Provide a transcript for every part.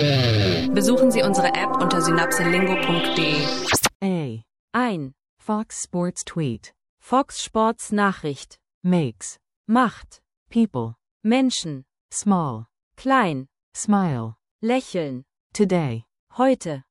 Besuchen Sie unsere App unter synapselingo.de. Ein Fox Sports Tweet. Fox Sports Nachricht. Makes Macht. people Menschen. small. Klein. Smile. Lächeln. Today. Heute.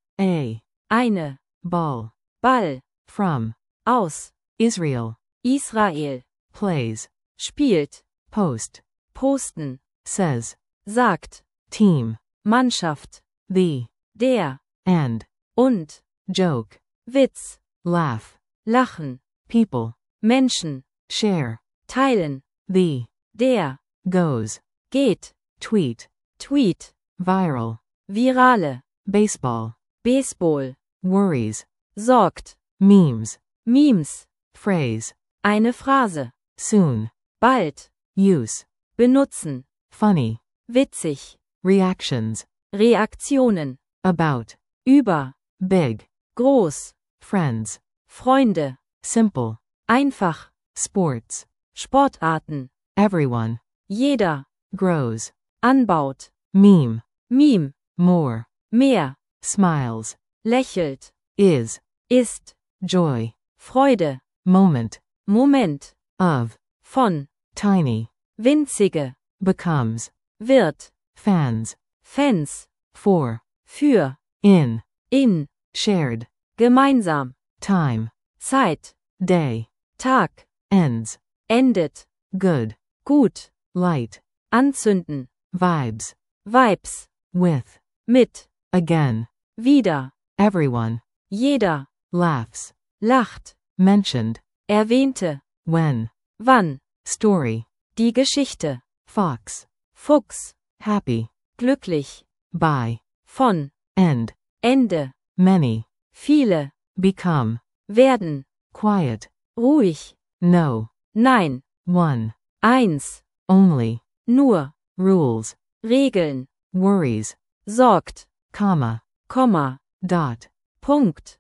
Eine. Ball. Ball. From Aus. Israel. Israel. Plays. Spielt. Post. Posten. Says. Sagt. Team. Mannschaft. The. Der. And. Und. Joke. Witz. Laugh. Lachen. People. Menschen. Share. Teilen. The. Der. Goes. Geht. Tweet. Tweet. Viral. Virale. Baseball. Baseball. Worries. Sorgt. Memes. Memes. Phrase. Eine Phrase. Soon. Bald. Use. Benutzen. Funny. Witzig. Reactions. Reaktionen. About. Über. Big. Groß. Friends. Freunde. Simple. Einfach. Sports. Sportarten. Everyone. Jeder. Grows. Anbaut. Meme. Meme. More. Mehr. Smiles. Lächelt. Is. Ist. Joy. Freude. Moment. Moment. Of. Von. Tiny. Winzige. Becomes. Wird. Fans. Fans. For. Für. In. In. Shared. Gemeinsam. Time. Zeit. Day. Tag. Ends. Endet. Good. Gut. Light. Anzünden. Vibes. Vibes. With. Mit. Again. Wieder. Everyone. Jeder. Laughs. Lacht. Mentioned. Erwähnte. When. Wann. Story. Die Geschichte. Fox. Fuchs. Happy. Glücklich. By. Von. End. Ende. Many. Viele. Become. Werden. Quiet. Ruhig. No. Nein. One. Eins. Only. Nur. Rules. Regeln. Worries. Sorgt. Comma. Komma. Dot. Punkt.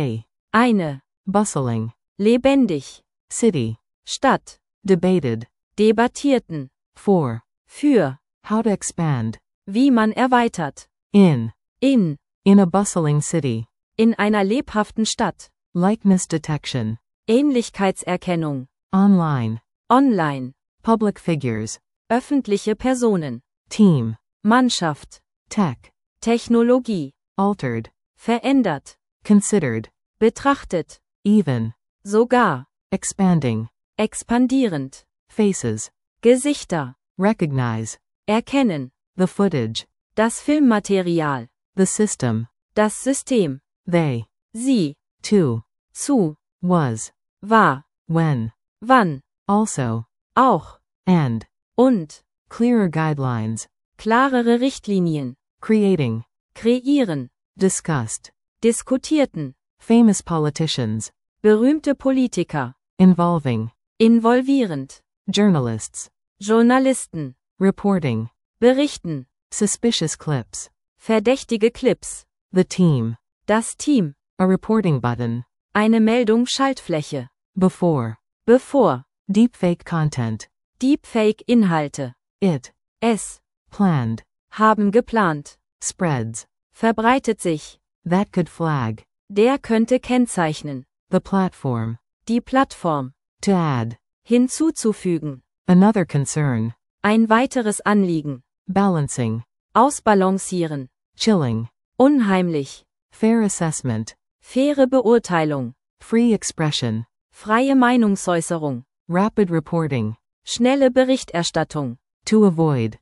Eine. Bustling. Lebendig. City. Stadt. Debated. Debattierten. For. Für. How to expand. Wie man erweitert. In. In. In a bustling city. In einer lebhaften Stadt. Likeness detection. Ähnlichkeitserkennung. Online. Online. Public figures. Öffentliche Personen. Team. Mannschaft. Tech. Technologie. Altered. Verändert. Considered. Betrachtet. Even. Sogar. Expanding. Expandierend. Faces. Gesichter. Recognize. Erkennen. The footage. Das Filmmaterial. The system. Das System. They. Sie. To. Zu. Was. War. When. Wann. Also. Auch. And. Und. Clearer guidelines. Klarere Richtlinien. Creating. Kreieren. Discussed. Diskutierten. Famous politicians. Berühmte Politiker. Involving. Involvierend. Journalists. Journalisten. Reporting. Berichten. Suspicious clips. Verdächtige Clips. The team. Das Team. A reporting button. Eine Meldung Schaltfläche. Before. Bevor. Deepfake content. Deepfake-Inhalte. It. Es. Planned. Haben geplant. Spreads. Verbreitet sich. That could flag. Der könnte kennzeichnen. The platform. Die Plattform. To add. Hinzuzufügen. Another concern. Ein weiteres Anliegen. Balancing. Ausbalancieren. Chilling. Unheimlich. Fair assessment. Faire Beurteilung. Free expression. Freie Meinungsäußerung. Rapid reporting. Schnelle Berichterstattung. To avoid.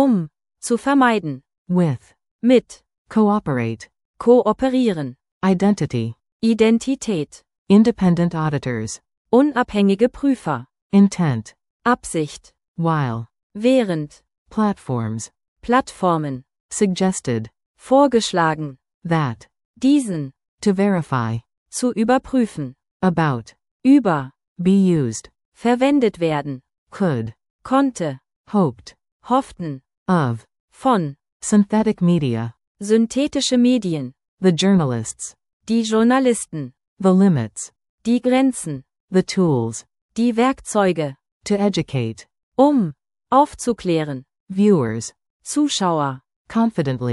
Zu vermeiden. With. Mit. Cooperate. Kooperieren. Identity. Identität. Independent auditors. Unabhängige Prüfer. Intent. Absicht. While. Während. Platforms. Plattformen. Suggested. Vorgeschlagen. That. Diesen. To verify. Zu überprüfen. About. Über. Be used. Verwendet werden. Could. Konnte. Hoped. Hofften. Of. Von. Synthetic media. Synthetische Medien. The journalists. Die Journalisten. The limits. Die Grenzen. The tools. Die Werkzeuge. To educate. Aufzuklären. Viewers. Zuschauer. Confidently.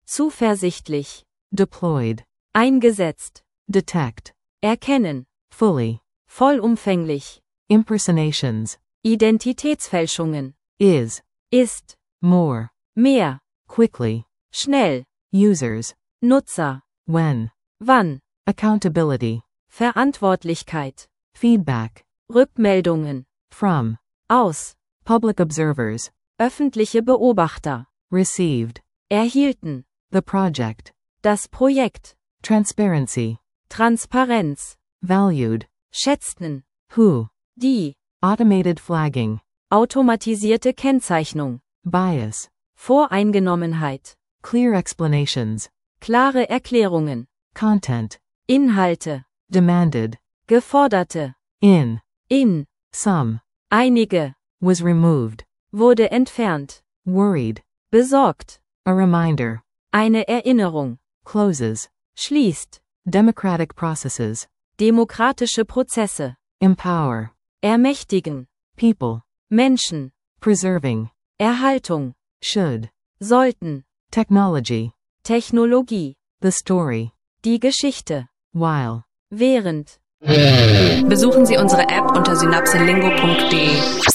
zuversichtlich, deployed, eingesetzt, detect, erkennen, fully, vollumfänglich, impersonations, Identitätsfälschungen, is, ist, more, mehr, quickly, schnell, users, Nutzer, when, wann, accountability, Verantwortlichkeit, feedback, Rückmeldungen, from, aus, public observers, öffentliche Beobachter, received, erhielten, the project, das Projekt, transparency, Transparenz, valued, schätzten, who, die, automated flagging, automatisierte Kennzeichnung, bias, Voreingenommenheit, clear explanations, klare Erklärungen, content, Inhalte, demanded, geforderte, in, some, einige, was removed, wurde entfernt, worried, besorgt, a reminder, eine Erinnerung, closes, schließt, democratic processes, demokratische Prozesse, empower, ermächtigen, people, Menschen, preserving, Erhaltung, should, sollten, technology, Technologie, the story, die Geschichte, while. während. Besuchen Sie unsere App unter synapselingo.de.